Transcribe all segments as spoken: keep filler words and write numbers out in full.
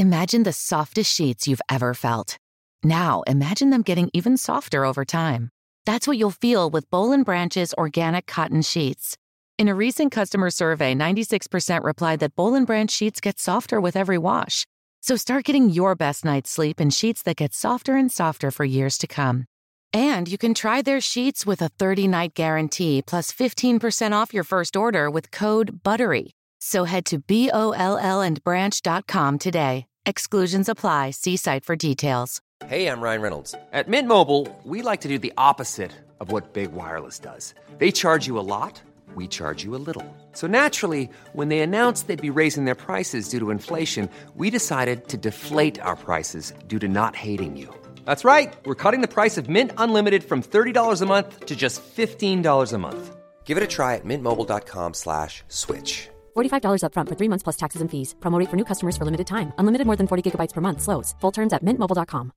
Imagine the softest sheets you've ever felt. Now, imagine them getting even softer over time. That's what you'll feel with Boll and Branch's organic cotton sheets. In a recent customer survey, ninety-six percent replied that Boll and Branch sheets get softer with every wash. So start getting your best night's sleep in sheets that get softer and softer for years to come. And you can try their sheets with a thirty-night guarantee plus fifteen percent off your first order with code BUTTERY. So head to B O L L and branch dot com today. Exclusions apply. See site for details. Hey, I'm Ryan Reynolds. At Mint Mobile, we like to do the opposite of what Big Wireless does. They charge you a lot. We charge you a little. So naturally, when they announced they'd be raising their prices due to inflation, we decided to deflate our prices due to not hating you. That's right. We're cutting the price of Mint Unlimited from thirty dollars a month to just fifteen dollars a month. Give it a try at mintmobile.com slash switch. forty-five dollars up front for three months plus taxes and fees. Promo rate for new customers for limited time. Unlimited more than forty gigabytes per month. Slows full terms at mint mobile dot com.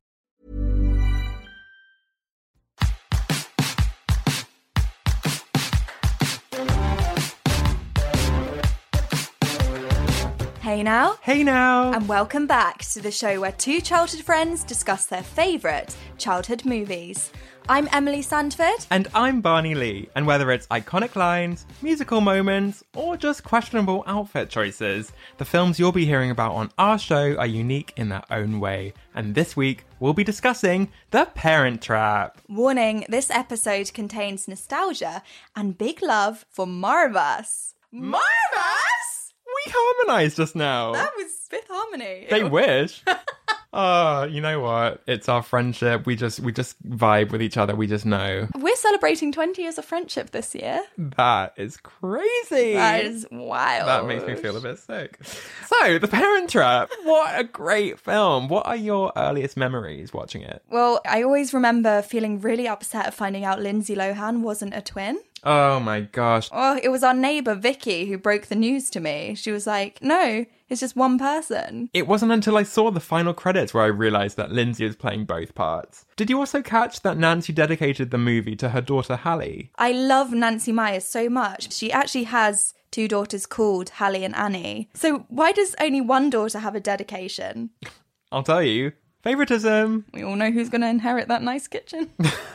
Hey now. Hey now. And welcome back to the show where two childhood friends discuss their favourite childhood movies. I'm Emily Sandford. And I'm Barney Lee. And whether it's iconic lines, musical moments, or just questionable outfit choices, the films you'll be hearing about on our show are unique in their own way. And this week, we'll be discussing The Parent Trap. Warning, this episode contains nostalgia and big love for Marvus. Marvus? We harmonised just now. That was Fifth Harmony. They wish. Oh, you know what? It's our friendship. We just we just vibe with each other. We just know. We're celebrating twenty years of friendship this year. That is crazy. That is wild. That makes me feel a bit sick. So, The Parent Trap. What a great film. What are your earliest memories watching it? Well, I always remember feeling really upset finding out Lindsay Lohan wasn't a twin. Oh my gosh. Oh, it was our neighbour Vicky who broke the news to me. She was like, no, it's just one person. It wasn't until I saw the final credits where I realised that Lindsay is playing both parts. Did you also catch that Nancy dedicated the movie to her daughter Hallie? I love Nancy Myers so much. She actually has two daughters called Hallie and Annie. So why does only one daughter have a dedication? I'll tell you. Favoritism. We all know who's going to inherit that nice kitchen.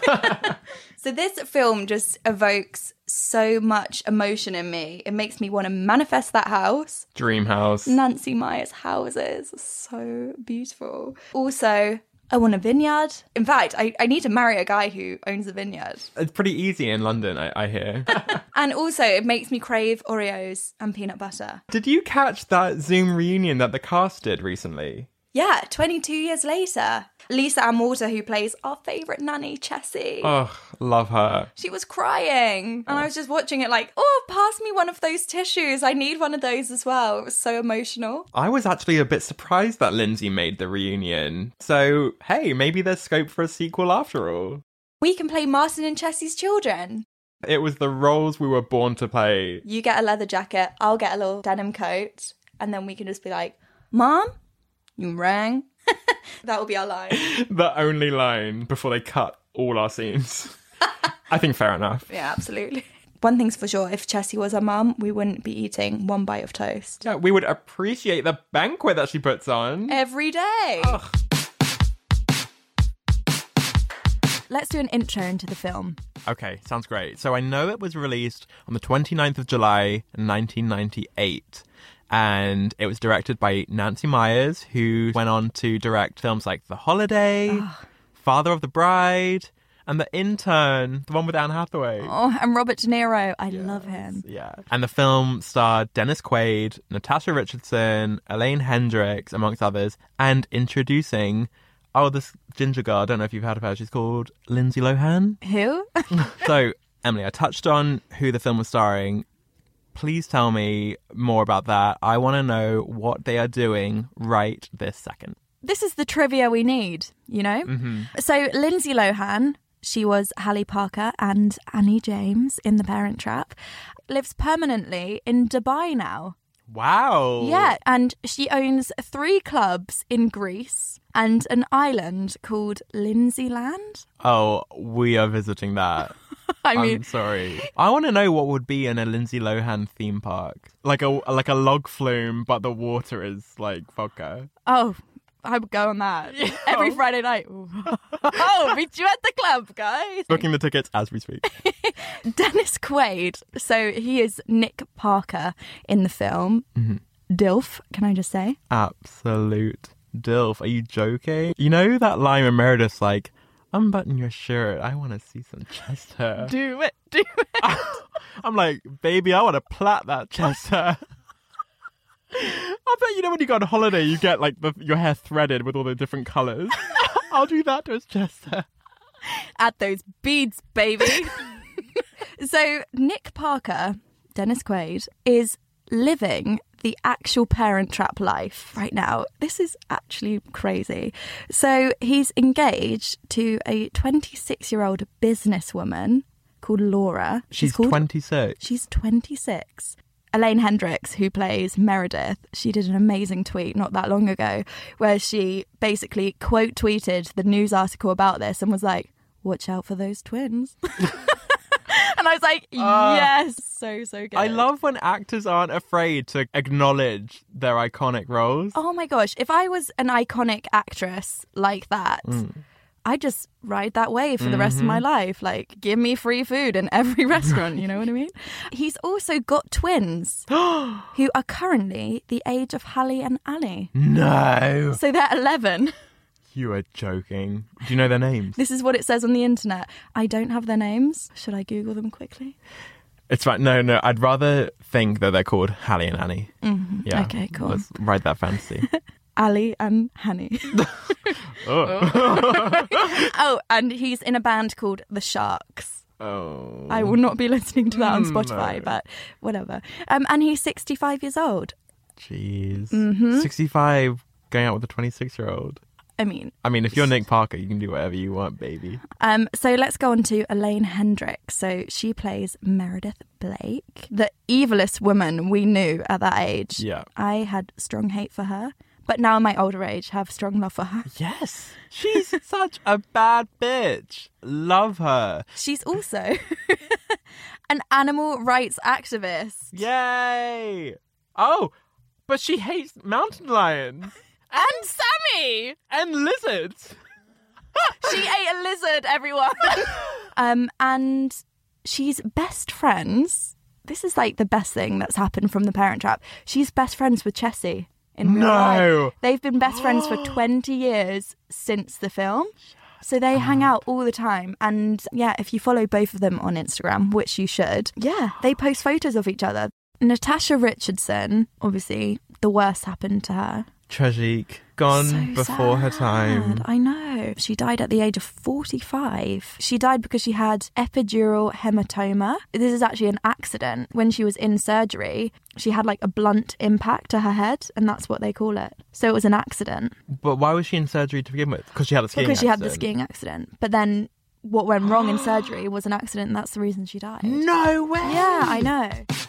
So this film just evokes so much emotion in me. It makes me want to manifest that house. Dream house. Nancy Myers houses are so beautiful. Also, I want a vineyard. In fact, I, I need to marry a guy who owns a vineyard. It's pretty easy in London, I, I hear. And also, it makes me crave Oreos and peanut butter. Did you catch that Zoom reunion that the cast did recently? Yeah, twenty-two years later. Lisa Ann Walter, who plays our favourite nanny, Chessie. Oh, love her. She was crying. And I was just watching it like, oh, pass me one of those tissues. I need one of those as well. It was so emotional. I was actually a bit surprised that Lindsay made the reunion. So, hey, maybe there's scope for a sequel after all. We can play Martin and Chessie's children. It was the roles we were born to play. You get a leather jacket, I'll get a little denim coat. And then we can just be like, Mom? You rang? That will be our line. The only line before they cut all our scenes. I think fair enough. Yeah, absolutely. One thing's for sure, if Chessie was our mum, we wouldn't be eating one bite of toast. Yeah, we would appreciate the banquet that she puts on. Every day. Ugh. Let's do an intro into the film. Okay, sounds great. So I know it was released on the twenty-ninth of July, nineteen ninety-eight. And it was directed by Nancy Myers, who went on to direct films like The Holiday, oh. Father of the Bride, and The Intern, the one with Anne Hathaway. Oh, and Robert De Niro. I yes, love him. Yeah. And the film starred Dennis Quaid, Natasha Richardson, Elaine Hendricks, amongst others, and introducing, oh, this ginger girl, I don't know if you've heard of her, she's called Lindsay Lohan. Who? So, Emily, I touched on who the film was starring. Please tell me more about that. I want to know what they are doing right this second. This is the trivia we need, you know? Mm-hmm. So Lindsay Lohan, she was Hallie Parker and Annie James in The Parent Trap, lives permanently in Dubai now. Wow. Yeah, and she owns three clubs in Greece and an island called Lindsayland. Oh, we are visiting that. I mean, I'm sorry. I want to know what would be in a Lindsay Lohan theme park. Like a like a log flume, but the water is like vodka. oh, I would go on that every Friday night. Ooh. Oh, meet you at the club, guys. Booking the tickets as we speak. Dennis Quaid. So he is Nick Parker in the film. Mm-hmm. Dilf, can I just say? Absolute dilf. Are you joking? You know that line where Meredith's like, unbutton your shirt. I want to see some chest hair. Do it, do it. I'm like, baby, I want to plait that chest hair. I bet you know when you go on holiday, you get like the, your hair threaded with all the different colours. I'll do that to his chest hair. Add those beads, baby. So Nick Parker, Dennis Quaid, is living the actual Parent Trap life right now. This is actually crazy. So he's engaged to a twenty-six-year-old businesswoman called Laura. She's called, twenty-six. She's twenty-six. Elaine Hendricks, who plays Meredith, she did an amazing tweet not that long ago where she basically quote tweeted the news article about this and was like, watch out for those twins. And I was like, Uh, yes, so, so good. I love when actors aren't afraid to acknowledge their iconic roles. Oh my gosh, if I was an iconic actress like that, Mm. I'd just ride that wave for the rest of Mm-hmm. my life. Like, give me free food in every restaurant, you know what I mean? He's also got twins who are currently the age of Hallie and Ali. No. So they're eleven. You are joking. Do you know their names? This is what it says on the internet. I don't have their names. Should I Google them quickly? It's fine. No, no. I'd rather think that they're called Hallie and Annie. Mm-hmm. Yeah. Okay, cool. Let's ride that fantasy. Ali and Hanny. oh. Oh, and he's in a band called The Sharks. oh. I will not be listening to that on Mm, Spotify, no. but whatever. Um, and he's sixty-five years old. Jeez. Mm-hmm. sixty-five going out with a twenty-six-year-old. I mean, I mean, if you're Nick Parker, you can do whatever you want, baby. um, so let's go on to Elaine Hendricks. So she plays Meredith Blake, the evilest woman we knew at that age. Yeah. I had strong hate for her, but now in my older age, have strong love for her. Yes. She's such a bad bitch. Love her. She's also an animal rights activist. Yay. Oh, but she hates mountain lions. And Sammy! And lizards. She ate a lizard, everyone. um, and she's best friends. This is like the best thing that's happened from The Parent Trap. She's best friends with Chessie in real No. life. They've been best friends for twenty years since the film. So they hang out all the time. And yeah, if you follow both of them on Instagram, which you should, yeah, they post photos of each other. Natasha Richardson, obviously, the worst happened to her. Tragic. Gone So before her time. sad. I know. She died at the age of forty-five. She died because she had epidural hematoma. This is actually an accident. When she was in surgery, she had like a blunt impact to her head, and that's what they call it. So it was an accident. But why was she in surgery to begin with? Because she had a skiing Because she had the accident. skiing accident. But then what went wrong in surgery was an accident, and that's the reason she died. No way. Yeah, I know.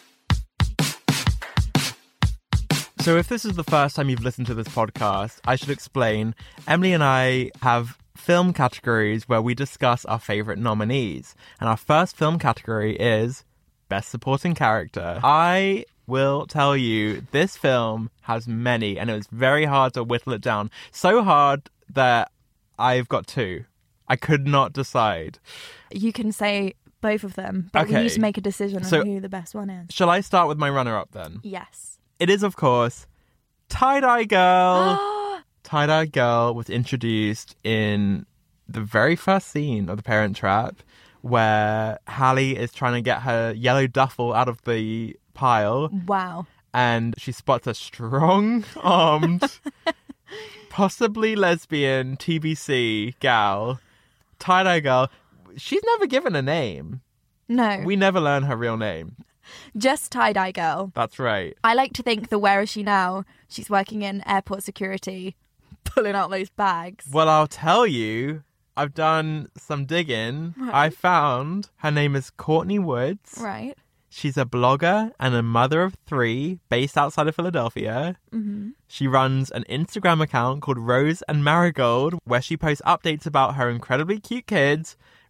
So if this is the first time you've listened to this podcast, I should explain. Emily and I have film categories where we discuss our favourite nominees. And our first film category is Best Supporting Character. I will tell you, this film has many, and it was very hard to whittle it down. So hard that I've got two. I could not decide. You can say both of them, but we Okay. need to make a decision So- on who the best one is. Shall I start with my runner-up then? Yes. It is, of course, Tie-Dye Girl. Tie-Dye Girl was introduced in the very first scene of The Parent Trap, where Hallie is trying to get her yellow duffel out of the pile, Wow. and she spots a strong-armed, possibly lesbian T B C gal, Tie-Dye Girl. She's never given a name. No. We never learn her real name. Just tie-dye girl. That's right. I like to think the where is she now? She's working in airport security, pulling out those bags. Well, I'll tell you, I've done some digging. Right. I found her name is Courtney Woods. Right. She's a blogger and a mother of three based outside of Philadelphia. Mm-hmm. She runs an Instagram account called Rose and Marigold, where she posts updates about her incredibly cute kids,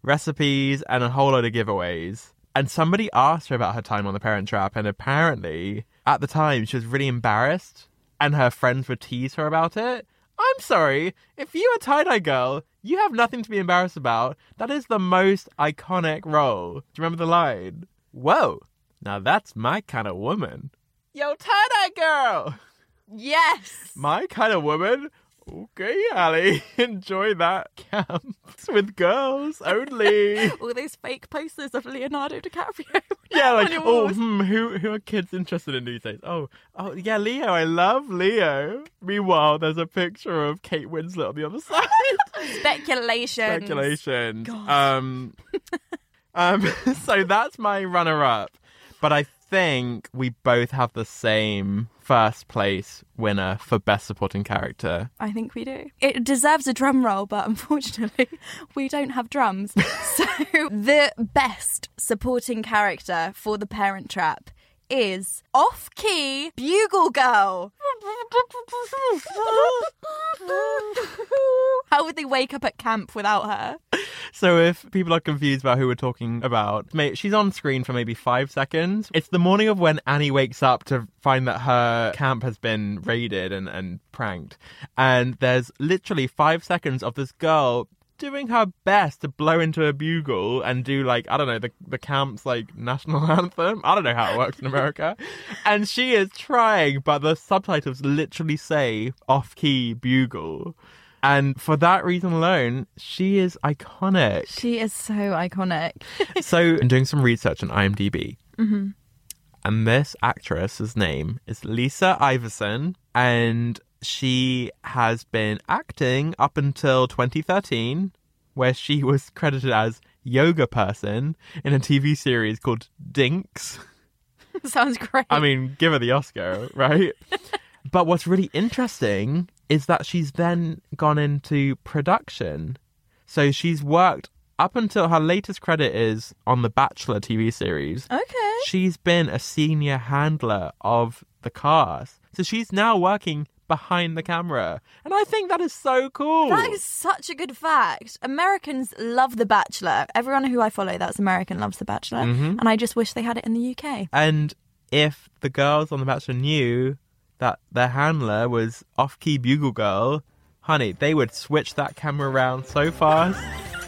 recipes, and a whole load of giveaways. And somebody asked her about her time on The Parent Trap, and apparently, at the time, she was really embarrassed, and her friends would tease her about it. I'm sorry, if you're a tie-dye girl, you have nothing to be embarrassed about. That is the most iconic role. Do you remember the line? Whoa, now that's my kind of woman. Yo, tie-dye girl! Yes! My kind of woman? Okay, Ali, enjoy that camps with girls only. All those fake posters of Leonardo DiCaprio. Yeah, like, on your oh, walls. hmm, who who are kids interested in these days? Oh, oh, yeah, Leo, I love Leo. Meanwhile, there's a picture of Kate Winslet on the other side. Speculation. Speculation. God. Um, um, so that's my runner-up. But I think we both have the same first place winner for Best Supporting Character. I think we do. It deserves a drum roll, but unfortunately, we don't have drums. So the best supporting character for The Parent Trap is Off-Key Bugle Girl. How would they wake up at camp without her? So if people are confused about who we're talking about, mate, she's on screen for maybe five seconds. It's the morning of when Annie wakes up to find that her camp has been raided and, and pranked. And there's literally five seconds of this girl doing her best to blow into a bugle and do, like, I don't know, the, the camp's, like, national anthem. I don't know how it works in America. And she is trying, but the subtitles literally say off-key bugle. And for that reason alone, she is iconic. She is so iconic. So, I'm doing some research on IMDb. Mm-hmm. And this actress's name is Lisa Iverson. And she has been acting up until twenty thirteen, where she was credited as yoga person in a T V series called Dinks. Sounds great. I mean, give her the Oscar, right? But what's really interesting is that she's then gone into production. So she's worked up until her latest credit is on The Bachelor T V series. Okay. She's been a senior handler of the cast. So she's now working behind the camera. And I think that is so cool. That is such a good fact. Americans love The Bachelor. Everyone who I follow that's American loves The Bachelor. Mm-hmm. And I just wish they had it in the U K. And if the girls on The Bachelor knew that their handler was Off-Key Bugle Girl, honey, they would switch that camera around so fast.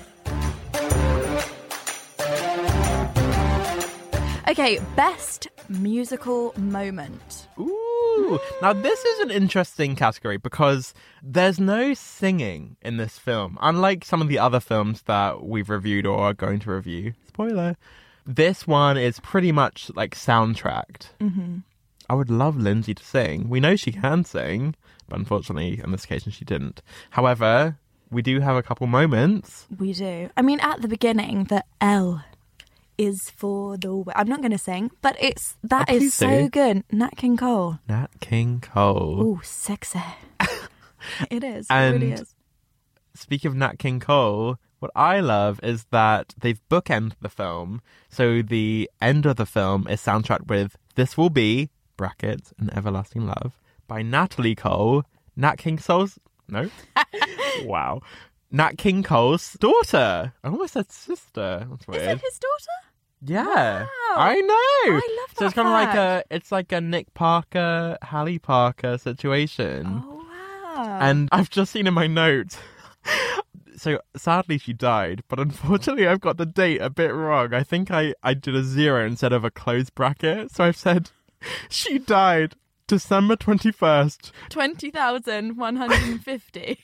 Okay, best musical moment. Ooh. Now, this is an interesting category because there's no singing in this film. Unlike some of the other films that we've reviewed or are going to review. Spoiler. This one is pretty much like soundtracked. Mm-hmm. I would love Lindsay to sing. We know she can sing, but unfortunately, on this occasion, she didn't. However, we do have a couple moments. We do. I mean, at the beginning, the L is for the... w- I'm not going to sing, but it's that Oh, is please so do. good. Nat King Cole. Nat King Cole. Ooh, sexy. It is. And it really is. Speaking of Nat King Cole, what I love is that they've bookended the film. So the end of the film is soundtracked with This Will Be, brackets, An Everlasting Love, by Natalie Cole, Nat King Cole's... No? Wow. Nat King Cole's daughter. I almost said sister. That's weird. Is it his daughter? Yeah. Wow. I know. I love So it's that kind of like a, fact. it's like a Nick Parker, Hallie Parker situation. Oh, wow. And I've just seen in my notes. So sadly she died, but unfortunately I've got the date a bit wrong. I think I, I did a zero instead of a closed bracket. So I've said she died December twenty-first. twenty thousand one hundred fifty.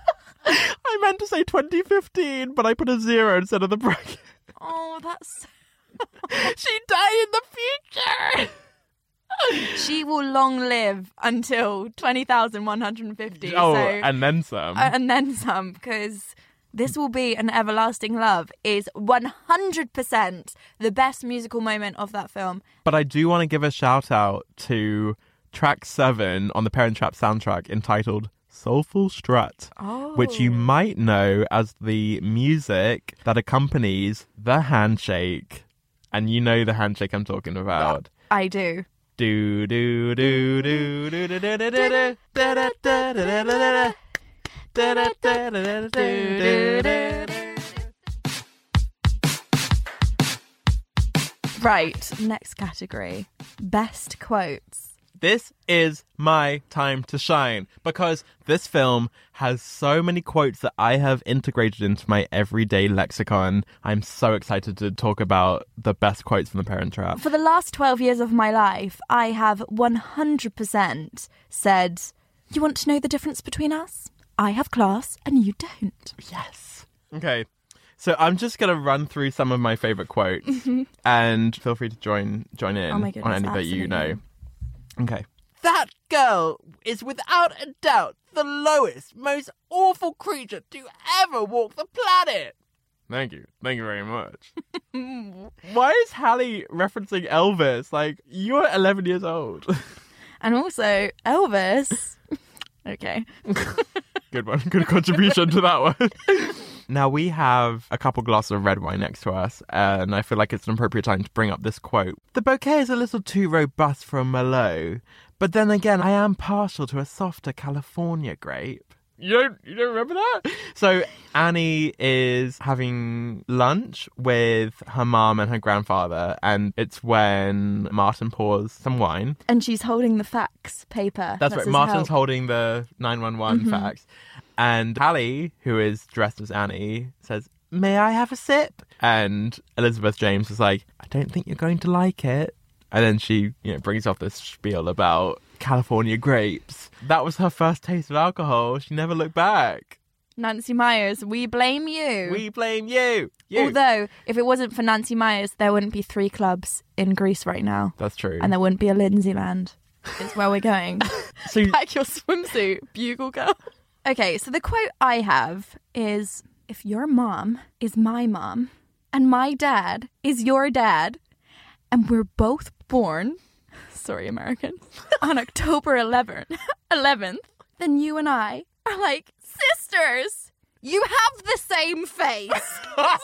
I meant to say twenty fifteen, but I put a zero instead of the bracket. Oh, that's... She died in the future. She will long live until twenty thousand one hundred fifty. Oh, so, and then some. uh, and then some, because This Will Be An Everlasting Love is one hundred percent the best musical moment of that film. But I do want to give a shout out to track seven on the Parent Trap soundtrack entitled Soulful Strut, Oh. which you might know as the music that accompanies the handshake. And you know the handshake I'm talking about. I do. Do do do do do do do do do da da da da da da da da da da da da da. Right, next category. Best quotes. This is my time to shine because this film has so many quotes that I have integrated into my everyday lexicon. I'm so excited to talk about the best quotes from The Parent Trap. For the last twelve years of my life, I have one hundred percent said, you want to know the difference between us? I have class and you don't. Yes. Okay. So I'm just going to run through some of my favourite quotes and feel free to join join in Oh my on goodness, any that you absolutely. know. Okay. That girl is without a doubt the lowest, most awful creature to ever walk the planet. Thank you. Thank you very much. Why is Hallie referencing Elvis? Like, you're eleven years old. And also, Elvis. Okay. Good one. Good contribution to that one. Now, we have a couple glasses of red wine next to us, and I feel like it's an appropriate time to bring up this quote. The bouquet is a little too robust for a Merlot, but then again, I am partial to a softer California grape. You don't, you don't remember that? So Annie is having lunch with her mom and her grandfather, and it's when Martin pours some wine. And she's holding the fax paper. That's, right. his Martin's help. holding the nine one one Mm-hmm. fax. And Hallie, who is dressed as Annie, says, may I have a sip? And Elizabeth James is like, I don't think you're going to like it. And then she, you know, brings off this spiel about California grapes. That was her first taste of alcohol. She never looked back. Nancy Myers, we blame you. We blame you. you. Although, if it wasn't for Nancy Myers, there wouldn't be three clubs in Greece right now. That's true. And there wouldn't be a Lindsayland. It's where we're going. So, Pack your swimsuit, bugle girl. Okay, so the quote I have is, if your mom is my mom and my dad is your dad and we're both born, sorry Americans, on October eleventh, eleventh, then you and I are like sisters. You have the same face.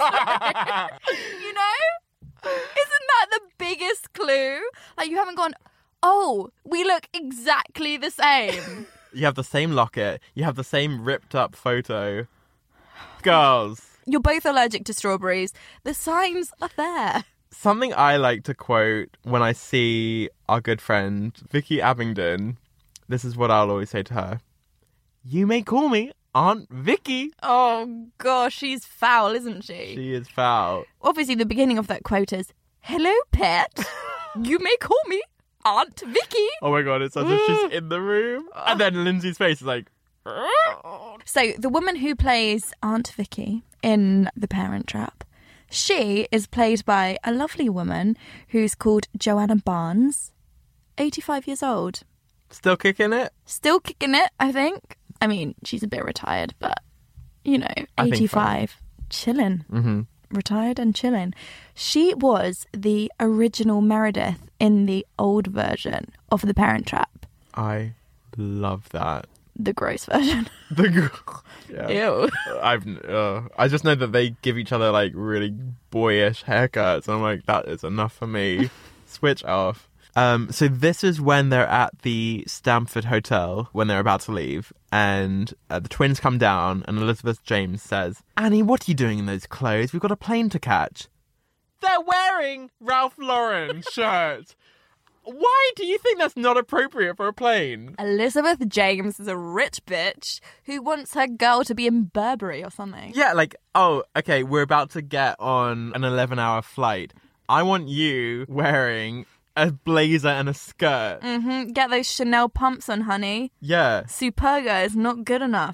You know? Isn't that the biggest clue? Like, you haven't gone, oh, we look exactly the same. you have the same locket. You have the same ripped up photo. Girls. You're both allergic to strawberries. The signs are there. Something I like to quote when I see our good friend Vicky Abingdon, this is what I'll always say to her. You may call me Aunt Vicky. Oh, gosh, she's foul, isn't she? She is foul. Obviously, the beginning of that quote is, hello, pet. You may call me Aunt Vicky. Oh my God, it's as if she's in the room. And then Lindsay's face is like... So, the woman who plays Aunt Vicky in The Parent Trap, she is played by a lovely woman who's called Joanna Barnes, eighty-five years old. Still kicking it? Still kicking it, I think. I mean, she's a bit retired, but, you know, I think eighty-five, chilling. Mm-hmm. Retired and chilling. She was the original Meredith in the old version of The Parent Trap. I love that. The gross version. The gr- yeah. Ew. I've uh, I just know that they give each other like really boyish haircuts, and I'm like, that is enough for me. Switch off. Um, so this is when they're at the Stamford Hotel when they're about to leave, and uh, the twins come down, and Elizabeth James says, "Annie, what are you doing in those clothes? We've got a plane to catch." They're wearing Ralph Lauren shirts. Why do you think that's not appropriate for a plane? Elizabeth James is a rich bitch who wants her girl to be in Burberry or something. Yeah, like, oh, okay, we're about to get on an eleven-hour flight. I want you wearing a blazer and a skirt. Mm-hmm. Get those Chanel pumps on, honey. Yeah. Superga is not good enough.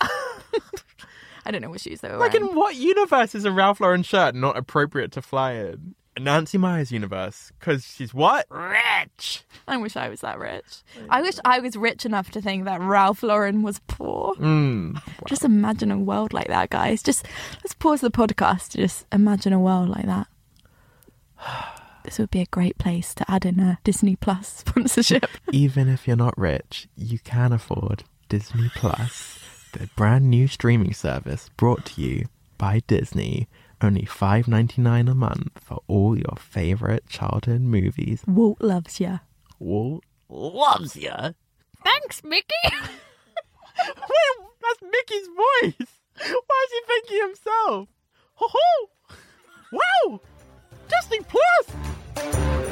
I don't know what shoes they were Like, wearing. in what universe is a Ralph Lauren shirt not appropriate to fly in? Nancy Myers universe. Because she's what? Rich. I wish I was that rich. I wish I was rich enough to think that Ralph Lauren was poor. Mm. Just imagine a world like that, guys. Just let's pause the podcast to just imagine a world like that. This would be a great place to add in a Disney Plus sponsorship. Even if you're not rich, you can afford Disney Plus, the brand new streaming service brought to you by Disney. Only five dollars and ninety-nine cents a month for all your favourite childhood movies. Walt loves ya. Walt loves ya. Thanks, Mickey. Wait, that's Mickey's voice. Why is he thinking himself? Ho ho! Wow! Disney Plus!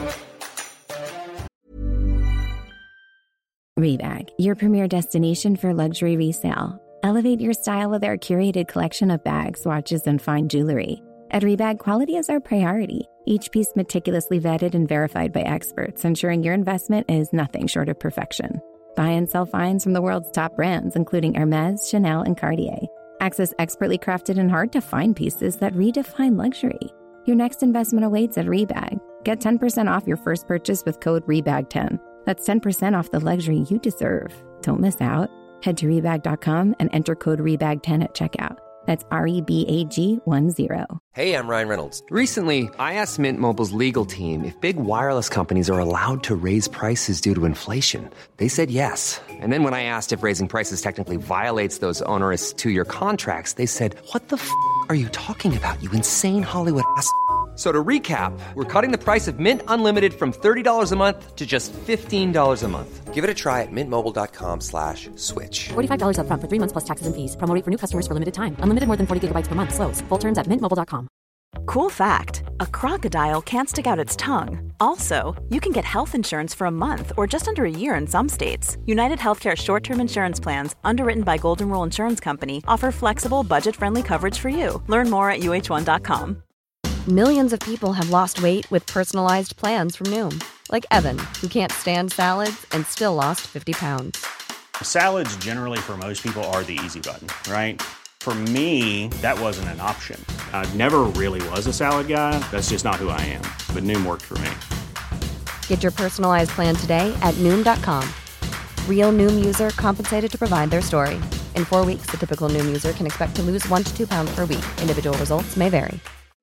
your premier destination for luxury resale. Elevate your style with our curated collection of bags, watches, and fine jewelry. At Rebag, quality is our priority. Each piece meticulously vetted and verified by experts, ensuring your investment is nothing short of perfection. Buy and sell finds from the world's top brands, including Hermès, Chanel, and Cartier. Access expertly crafted and hard-to-find pieces that redefine luxury. Your next investment awaits at Rebag. Get ten percent off your first purchase with code R E B A G ten. That's ten percent off the luxury you deserve. Don't miss out. Head to Rebag dot com and enter code R E B A G ten at checkout. That's R E B A G one zero. Hey, I'm Ryan Reynolds. Recently, I asked Mint Mobile's legal team if big wireless companies are allowed to raise prices due to inflation. They said yes. And then when I asked if raising prices technically violates those onerous two-year contracts, they said, what the f*** are you talking about, you insane Hollywood ass f- So to recap, we're cutting the price of Mint Unlimited from thirty dollars a month to just fifteen dollars a month. Give it a try at mintmobile.com slash switch. forty-five dollars up front for three months plus taxes and fees. Promo rate for new customers for limited time. Unlimited more than forty gigabytes per month. Slows full terms at mint mobile dot com. Cool fact, a crocodile can't stick out its tongue. Also, you can get health insurance for a month or just under a year in some states. United Healthcare short-term insurance plans, underwritten by Golden Rule Insurance Company, offer flexible, budget-friendly coverage for you. Learn more at U H one dot com. Millions of people have lost weight with personalized plans from Noom. Like Evan, who can't stand salads and still lost fifty pounds. Salads generally for most people are the easy button, right? For me, that wasn't an option. I never really was a salad guy. That's just not who I am. But Noom worked for me. Get your personalized plan today at Noom dot com. Real Noom user compensated to provide their story. In four weeks, the typical Noom user can expect to lose one to two pounds per week. Individual results may vary.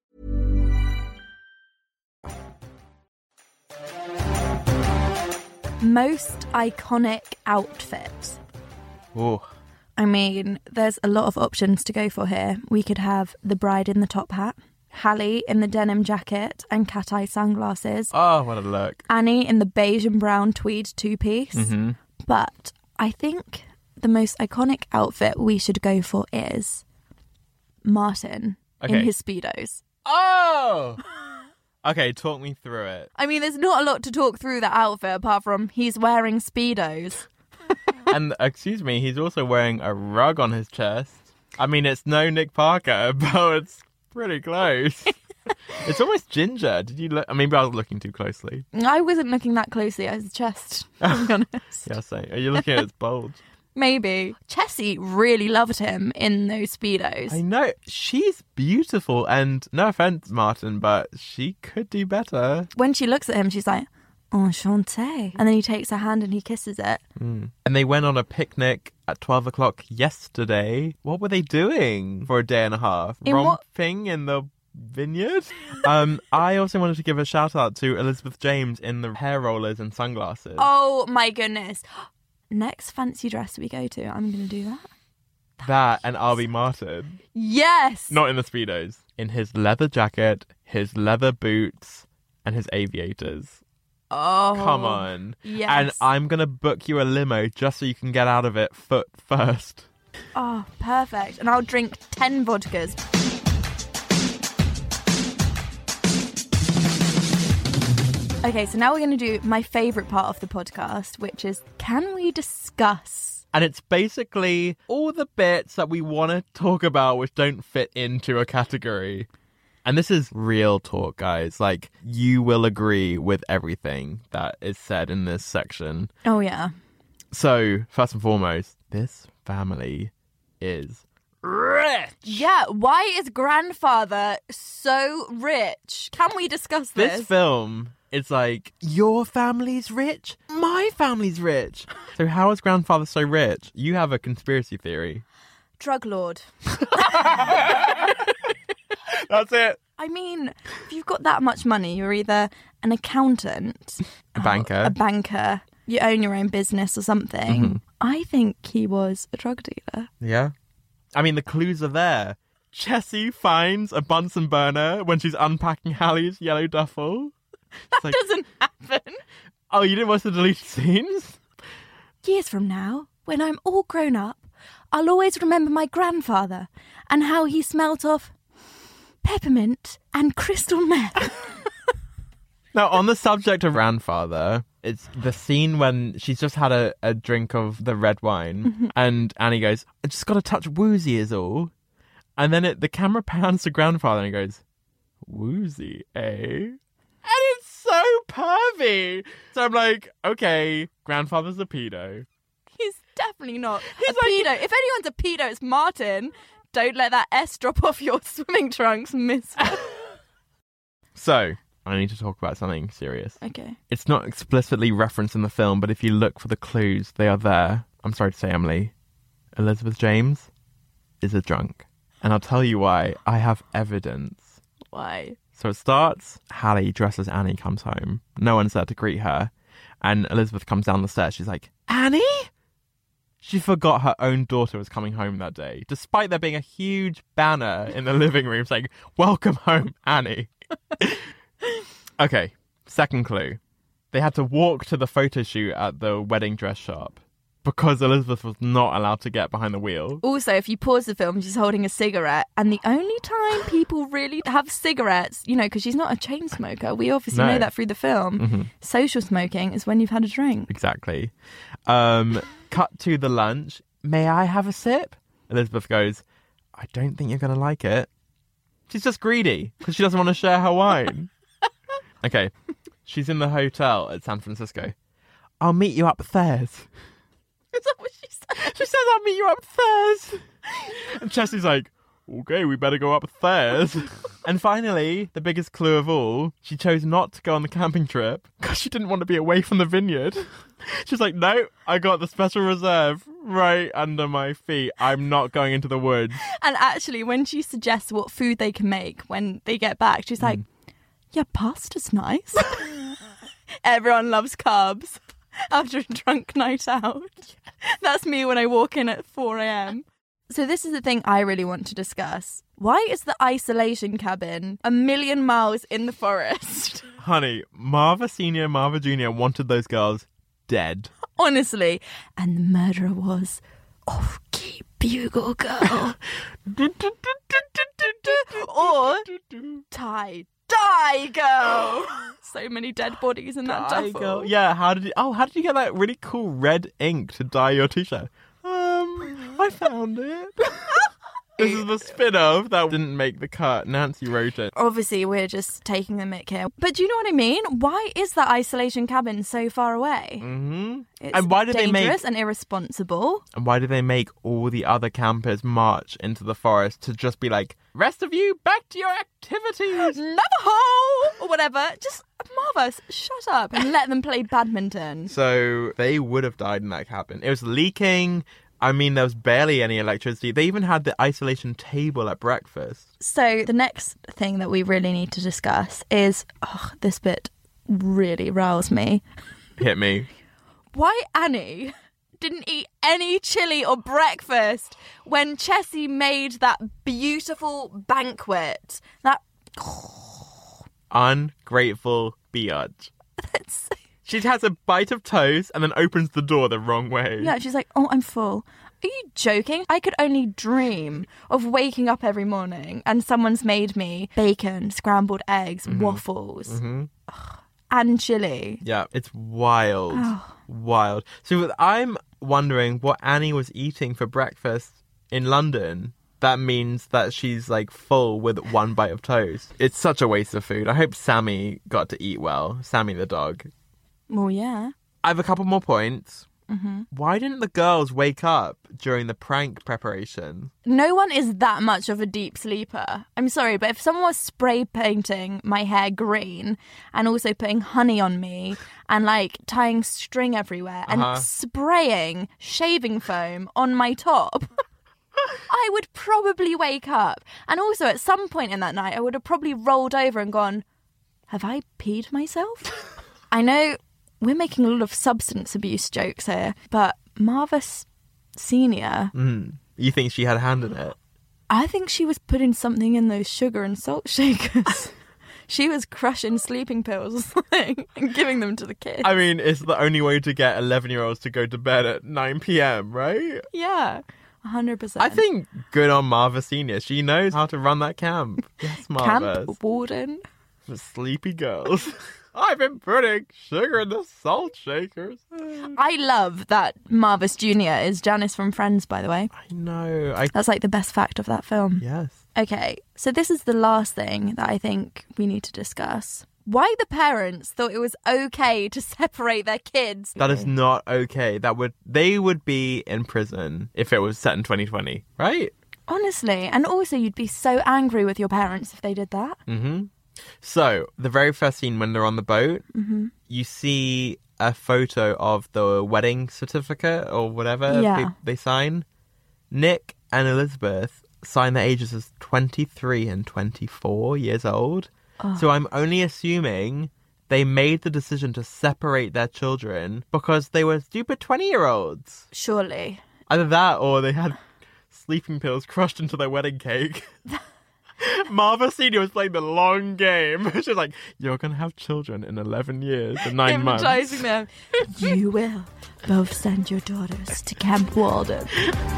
Most iconic outfit. Oh, I mean, there's a lot of options to go for here. We could have the bride in the top hat, Hallie in the denim jacket and cat-eye sunglasses, oh, what a look. Annie in the beige and brown tweed two-piece. Mm-hmm. But I think the most iconic outfit we should go for is Martin Okay. in his Speedos. Oh! Okay, talk me through it. I mean, there's not a lot to talk through that outfit apart from he's wearing Speedos. And, excuse me, he's also wearing a rug on his chest. I mean, it's no Nick Parker, but it's pretty close. It's almost ginger. Did you look? Maybe I was looking too closely. I wasn't looking that closely at his chest, to be honest. Yeah, same. Are you looking at his bulge? Maybe. Chessie really loved him in those Speedos. I know. She's beautiful, and no offense, Martin, but she could do better. When she looks at him, she's like, enchanté. And then he takes her hand and he kisses it. Mm. And they went on a picnic at twelve o'clock yesterday. What were they doing for a day and a half? In what- Romping in the vineyard? um, I also wanted to give a shout out to Elizabeth James in the hair rollers and sunglasses. Oh my goodness. Next fancy dress we go to, I'm going to do that. That and I'll be Martin. Yes! Not in the Speedos. In his leather jacket, his leather boots, and his aviators. Oh. Come on. Yes. And I'm going to book you a limo just so you can get out of it foot first. Oh, perfect. And I'll drink ten vodkas. Okay, so now we're going to do my favourite part of the podcast, which is, can we discuss? And it's basically all the bits that we want to talk about which don't fit into a category. And this is real talk, guys. Like, you will agree with everything that is said in this section. Oh, yeah. So, first and foremost, this family is rich. Yeah, why is grandfather so rich? Can we discuss this? This film is like, your family's rich, my family's rich. So how is grandfather so rich? You have a conspiracy theory. Drug lord. That's it. I mean, if you've got that much money, you're either an accountant, A banker. a banker, you own your own business or something. Mm-hmm. I think he was a drug dealer. Yeah. I mean, the clues are there. Chessie finds a Bunsen burner when she's unpacking Hallie's yellow duffel. That like, doesn't happen. Oh, you didn't watch the deleted scenes? Years from now, when I'm all grown up, I'll always remember my grandfather and how he smelt of peppermint and crystal meth. Now, on the subject of grandfather, it's the scene when she's just had a, a drink of the red wine Mm-hmm. and Annie goes, I just got a touch woozy is all. And then it, the camera pans to grandfather and he goes, woozy, eh? And it's so pervy. So I'm like, okay, grandfather's a pedo. He's definitely not He's a like- pedo. If anyone's a pedo, it's Martin. Don't let that S drop off your swimming trunks, miss. So, I need to talk about something serious. Okay. It's not explicitly referenced in the film, but if you look for the clues, they are there. I'm sorry to say, Emily. Elizabeth James is a drunk. And I'll tell you why. I have evidence. Why? So it starts, Hallie, dressed as Annie, comes home. No one's there to greet her. And Elizabeth comes down the stairs. She's like, Annie? She forgot her own daughter was coming home that day, despite there being a huge banner in the living room saying, welcome home, Annie. Okay, second clue. They had to walk to the photo shoot at the wedding dress shop because Elizabeth was not allowed to get behind the wheel. Also, if you pause the film, she's holding a cigarette. And the only time people really have cigarettes, you know, because she's not a chain smoker. We obviously No. know that through the film. Mm-hmm. Social smoking is when you've had a drink. Exactly. Um, cut to the lunch. May I have a sip? Elizabeth goes, I don't think you're going to like it. She's just greedy because she doesn't want to share her wine. Okay. She's in the hotel at San Francisco. I'll meet you upstairs. Is that what she said? She says, I'll meet you upstairs. And Chessie's like, okay, we better go upstairs. And finally, the biggest clue of all, she chose not to go on the camping trip because she didn't want to be away from the vineyard. She's like, no, I got the special reserve right under my feet. I'm not going into the woods. And actually, when she suggests what food they can make when they get back, she's like, yeah, pasta's nice. Everyone loves carbs after a drunk night out. That's me when I walk in at four a.m. So this is the thing I really want to discuss. Why is the isolation cabin a million miles in the forest? Honey, Marva Senior, Marva Junior wanted those girls dead. Honestly. And the murderer was off-key bugle girl. Or tie die girl. So many dead bodies in that Dye duffel. girl. Yeah, how did you, oh, how did you get that really cool red ink to dye your t-shirt? Um, I found it. This is the spin-off that didn't make the cut. Nancy wrote it. Obviously, we're just taking the mick here. But do you know what I mean? Why is that isolation cabin so far away? Mm-hmm. It's And why did they make dangerous and irresponsible. and why did they make all the other campers march into the forest to just be like, rest of you, back to your activities? Navajo! Or whatever. Just, Marva, shut up and let them play badminton. So they would have died in that cabin. It was leaking. I mean, there was barely any electricity. They even had the isolation table at breakfast. So the next thing that we really need to discuss is, oh, this bit really riles me. Hit me. Why Annie didn't eat any chili or breakfast when Chessie made that beautiful banquet. That Ungrateful biatch. that's She has a bite of toast and then opens the door the wrong way. yeah. She's like, oh, I'm full. Are you joking? I could only dream of waking up every morning and someone's made me bacon, scrambled eggs, waffles, Mm-hmm. ugh, and chili. Yeah, it's wild. Oh. Wild. So I'm wondering what Annie was eating for breakfast in London. That means that she's like full with one bite of toast. It's such a waste of food. I hope Sammy got to eat well. Sammy the dog. Well, yeah. I have a couple more points. Mm-hmm. Why didn't the girls wake up during the prank preparation? No one is that much of a deep sleeper. I'm sorry, but if someone was spray painting my hair green and also putting honey on me and like tying string everywhere and Uh-huh. spraying shaving foam on my top, I would probably wake up. And also at some point in that night, I would have probably rolled over and gone, have I peed myself? I know we're making a lot of substance abuse jokes here, but Marva S- Senior, Mm. You think she had a hand in it? I think she was putting something in those sugar and salt shakers. She was crushing sleeping pills or something and giving them to the kids. I mean, it's the only way to get eleven-year-olds to go to bed at nine p.m., right? Yeah, one hundred percent. I think good on Marva Senior. She knows how to run that camp. Yes, Marva. Camp warden. For sleepy girls. I've been putting sugar in the salt shakers. I love that Marvis Junior is Janice from Friends, by the way. I know. I... That's like the best fact of that film. Yes. Okay, so this is the last thing that I think we need to discuss. Why the parents thought it was okay to separate their kids. That is not okay. That would they would be in prison if it was set in twenty twenty, right? Honestly, and also you'd be so angry with your parents if they did that. Mm-hmm. So, the very first scene when they're on the boat, mm-hmm. you see a photo of the wedding certificate or whatever yeah. they, they sign. Nick and Elizabeth sign their ages as twenty-three and twenty-four years old. Oh. So I'm only assuming they made the decision to separate their children because they were stupid twenty-year-olds. Surely. Either that or they had sleeping pills crushed into their wedding cake. Marva Senior was playing the long game. She was like, you're going to have children in eleven years and nine months. Hypnotising them. You will both send your daughters to Camp Walden.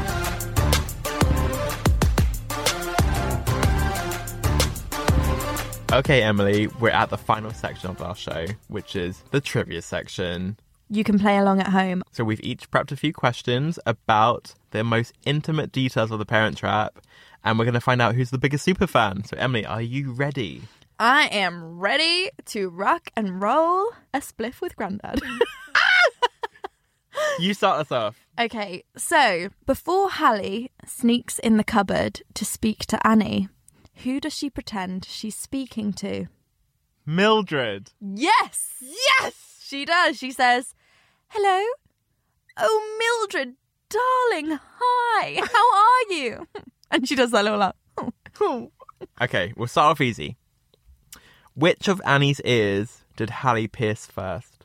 Okay, Emily, we're at the final section of our show, which is the trivia section. You can play along at home. So we've each prepped a few questions about the most intimate details of The Parent Trap, and we're going to find out who's the biggest superfan. So, Emily, are you ready? I am ready to rock and roll a spliff with Grandad. You start us off. Okay, so before Hallie sneaks in the cupboard to speak to Annie, who does she pretend she's speaking to? Mildred. Yes! Yes! She does. She says, hello? Oh, Mildred, darling, hi. How are you? And she does that little laugh. Oh. Okay, we'll start off easy. Which of Annie's ears did Hallie pierce first?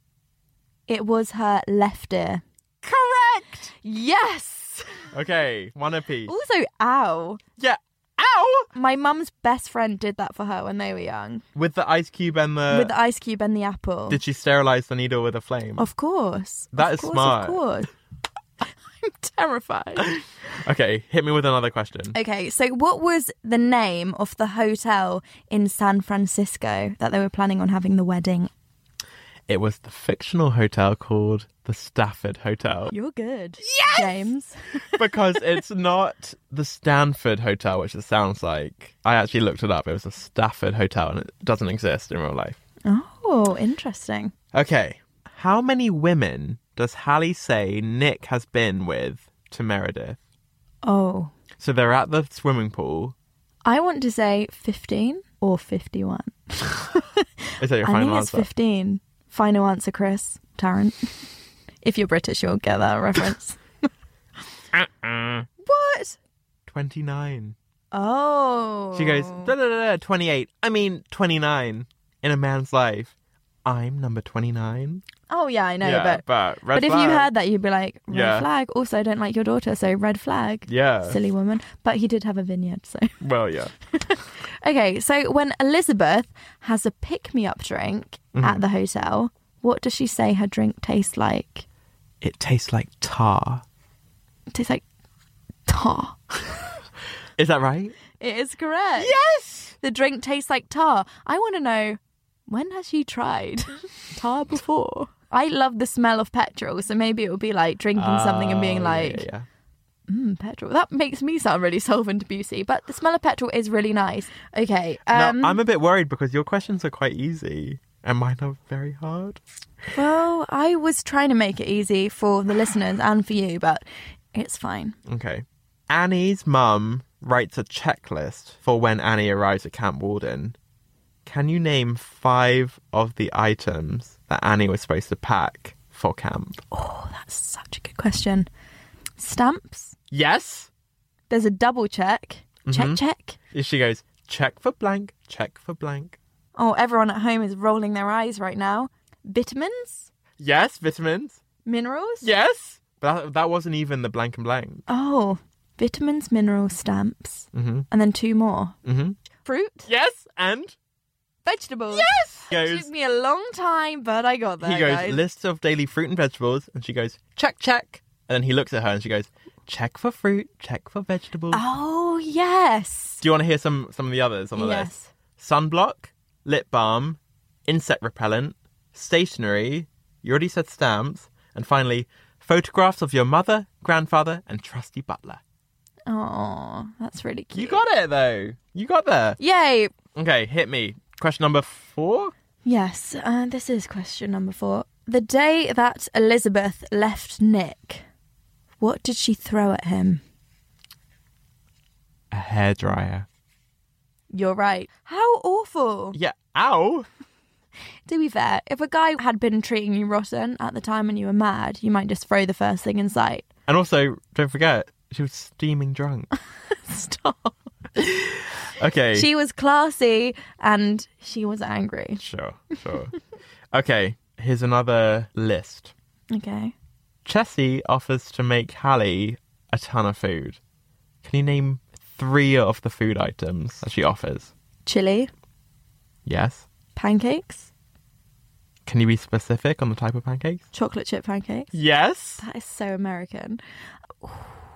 It was her left ear. Correct! Yes! Okay, one apiece. Also, ow. Yeah, ow! My mum's best friend did that for her when they were young. With the ice cube and the... With the ice cube and the apple. Did she sterilise the needle with a flame? Of course. That of is course, smart. Of course. I'm terrified. Okay, hit me with another question. Okay, so what was the name of the hotel in San Francisco that they were planning on having the wedding? It was the fictional hotel called the Stafford Hotel. You're good. Yes! James. Because it's not the Stanford Hotel, which it sounds like. I actually looked it up. It was a Stafford Hotel and it doesn't exist in real life. Oh, interesting. Okay. How many women does Hallie say Nick has been with to Meredith? Oh. So they're at the swimming pool. I want to say fifteen or fifty-one. Is that your I final think answer? it's fifteen. Final answer, Chris. Tarrant. If you're British, you'll get that reference. uh-uh. What? twenty-nine. Oh. She goes, da, da, da, da, twenty-eight. I mean, twenty-nine in a man's life. I'm number twenty-nine. Oh, yeah, I know, yeah, but but, red but if flag. you heard that, you'd be like, red Yeah. flag. Also, I don't like your daughter, so red flag. Yeah. Silly woman. But he did have a vineyard, so. Well, yeah. Okay, so when Elizabeth has a pick-me-up drink Mhm. at the hotel, what does she say her drink tastes like? It tastes like tar. It tastes like tar. Is that right? It is correct. Yes! The drink tastes like tar. I want to know, when has she tried tar before? I love the smell of petrol, so maybe it would be like drinking something and being Oh, like, yeah, mmm, petrol. That makes me sound really solvent abusey, but the smell of petrol is really nice. Okay. yeah. Um, Now, I'm a bit worried because your questions are quite easy and mine are very hard. Well, I was trying to make it easy for the listeners and for you, but it's fine. Okay. Annie's mum writes a checklist for when Annie arrives at Camp Walden. Can you name five of the items that Annie was supposed to pack for camp? Oh, that's such a good question. Stamps. Yes. There's a double check. Check, Mhm. check. She goes, check for blank, check for blank. Oh, everyone at home is rolling their eyes right now. Vitamins? Yes, vitamins. Minerals? Yes. But that, that wasn't even the blank and blank. Oh, vitamins, minerals, stamps. Mm-hmm. And then two more. Mm-hmm. Fruit? Yes, and? Vegetables? Yes! It Goes, took me a long time, but I got there, he goes, guys. list of daily fruit and vegetables. And she goes, check, check. And then he looks at her and she goes, check for fruit, check for vegetables. Oh, yes. Do you want to hear some, some of the others on the Yes. list? Sunblock, lip balm, insect repellent, stationery, you already said stamps, and finally, photographs of your mother, grandfather, and trusty butler. Oh, that's really cute. You got it, though. You got there. Yay. Okay, hit me. Question number four? Yes, uh, this is question number four. The day that Elizabeth left Nick, what did she throw at him? A hairdryer. You're right. How awful. Yeah, ow. To be fair, if a guy had been treating you rotten at the time and you were mad, you might just throw the first thing in sight. And also, don't forget, she was steaming drunk. Stop. Okay. She was classy and she was angry. Sure, sure. Okay, here's another list. Okay. Chessie offers to make Hallie a ton of food. Can you name three of the food items that she offers? Chili. Yes. Pancakes. Can you be specific on the type of pancakes? Chocolate chip pancakes. Yes. That is so American. Ooh.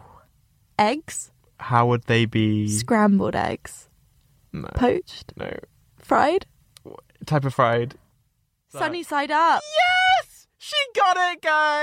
Eggs. How would they be? Scrambled eggs. No. Poached. No. Fried. Type of fried? Sunny side up. Yes! She got it,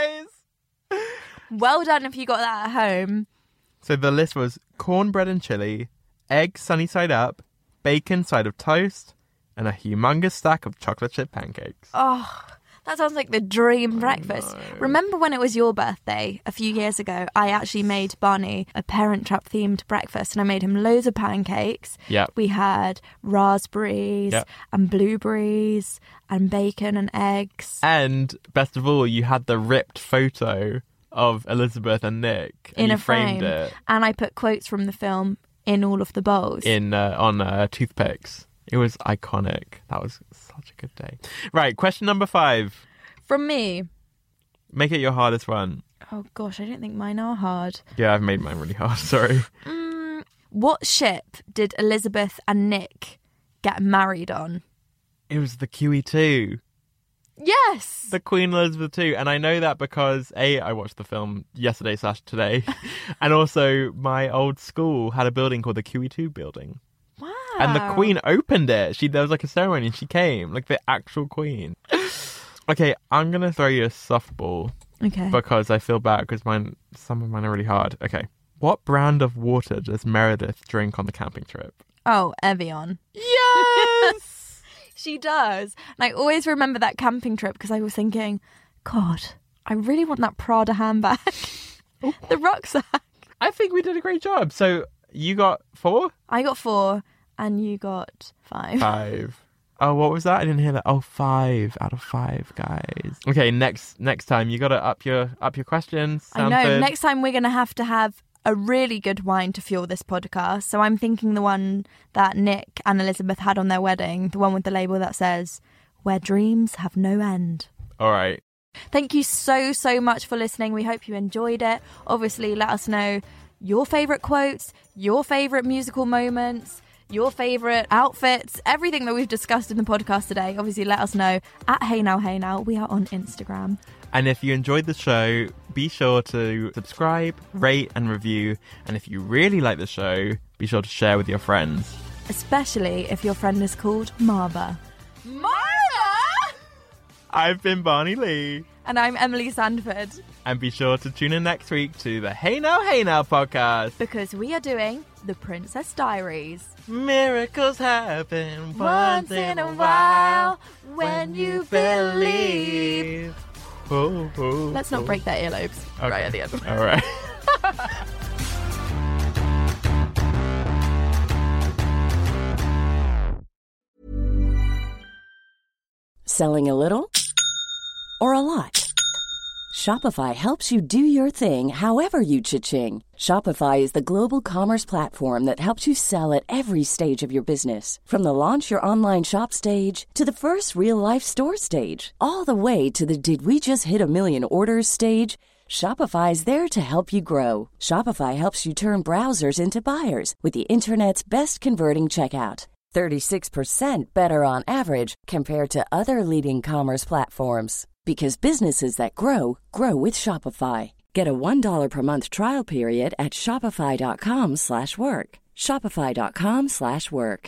guys! Well done if you got that at home. So the list was cornbread and chili, egg sunny side up, bacon side of toast, and a humongous stack of chocolate chip pancakes. Oh, that sounds like the dream breakfast. Remember when it was your birthday a few years ago? I actually made Barney a Parent Trap themed breakfast and I made him loads of pancakes. Yep. We had raspberries Yep. and blueberries and bacon and eggs. And best of all, you had the ripped photo of Elizabeth and Nick. And in you a frame. framed it And I put quotes from the film in all of the bowls. in uh, on uh, toothpicks. It was iconic. That was such a good day. Right, question number five. From me. Make it your hardest one. Oh gosh, I don't think mine are hard. Yeah, I've made mine really hard. Sorry. Mm, what ship did Elizabeth and Nick get married on? It was the Q E two. Yes! The Queen Elizabeth the Second. And I know that because, A, I watched the film yesterday slash today. And also, my old school had a building called the Q E two building. Wow. And the Queen opened it. She There was like a ceremony and she came. Like the actual Queen. Okay, I'm going to throw you a softball. Okay. Because I feel bad because mine, some of mine are really hard. Okay. What brand of water does Meredith drink on the camping trip? Oh, Evian. Yes! She does. And I always remember that camping trip because I was thinking, God, I really want that Prada handbag. The rucksack. I think we did a great job. So you got four? I got four and you got five. Five. Oh, what was that? I didn't hear that. Oh, five out of five, guys. Okay, next next time you gotta up your up your questions. I know. Sanford. Next time we're gonna have to have a really good wine to fuel this podcast. So I'm thinking the one that Nick and Elizabeth had on their wedding, the one with the label that says, "Where dreams have no end." All right. Thank you so, so much for listening. We hope you enjoyed it. Obviously, let us know your favourite quotes, your favourite musical moments, your favourite outfits, everything that we've discussed in the podcast today. Obviously, let us know at Hey Now, Hey Now. We are on Instagram. And if you enjoyed the show, be sure to subscribe, rate and review. And if you really like the show, be sure to share with your friends. Especially if your friend is called Marva. Marva! I've been Barney Lee. And I'm Emily Sandford. And be sure to tune in next week to the Hey Now, Hey Now podcast. Because we are doing The Princess Diaries. Miracles happen Once in a while when you believe. Oh, oh, Let's not oh. break their earlobes Okay. right at the end. All right. Selling a little or a lot? Shopify helps you do your thing however you cha-ching. Shopify is the global commerce platform that helps you sell at every stage of your business. From the launch your online shop stage to the first real-life store stage, all the way to the did we just hit a million orders stage. Shopify is there to help you grow. Shopify helps you turn browsers into buyers with the internet's best converting checkout. thirty-six percent better on average compared to other leading commerce platforms. Because businesses that grow, grow with Shopify. Get a one dollar per month trial period at shopify.com slash work. Shopify.com slash work.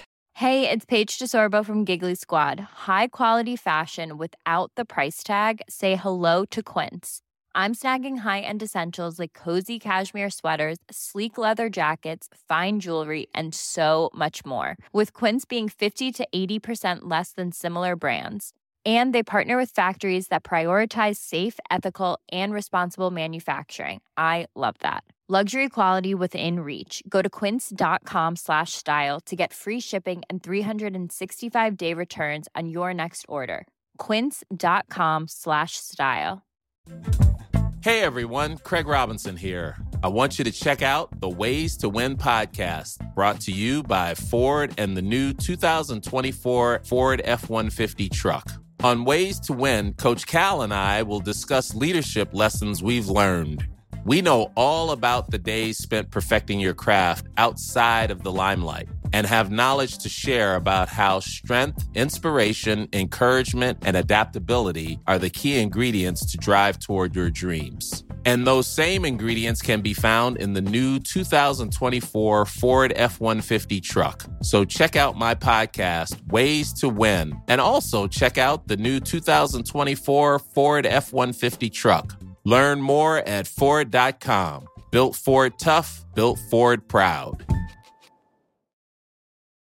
Hey, it's Paige DeSorbo from Giggly Squad. High quality fashion without the price tag. Say hello to Quince. I'm snagging high-end essentials like cozy cashmere sweaters, sleek leather jackets, fine jewelry, and so much more. With Quince being fifty to eighty percent less than similar brands. And they partner with factories that prioritize safe, ethical, and responsible manufacturing. I love that. Luxury quality within reach. Go to quince.com slash style to get free shipping and three sixty-five day returns on your next order. Quince.com slash style. Hey everyone, Craig Robinson here. I want you to check out the Ways to Win podcast, brought to you by Ford and the new two thousand twenty-four Ford F one fifty truck. On Ways to Win, Coach Cal and I will discuss leadership lessons we've learned. We know all about the days spent perfecting your craft outside of the limelight and have knowledge to share about how strength, inspiration, encouragement, and adaptability are the key ingredients to drive toward your dreams. And those same ingredients can be found in the new two thousand twenty-four Ford F one fifty truck. So check out my podcast, Ways to Win, and also check out the new two thousand twenty-four Ford F one fifty truck. Learn more at Ford dot com. Built Ford tough, built Ford proud.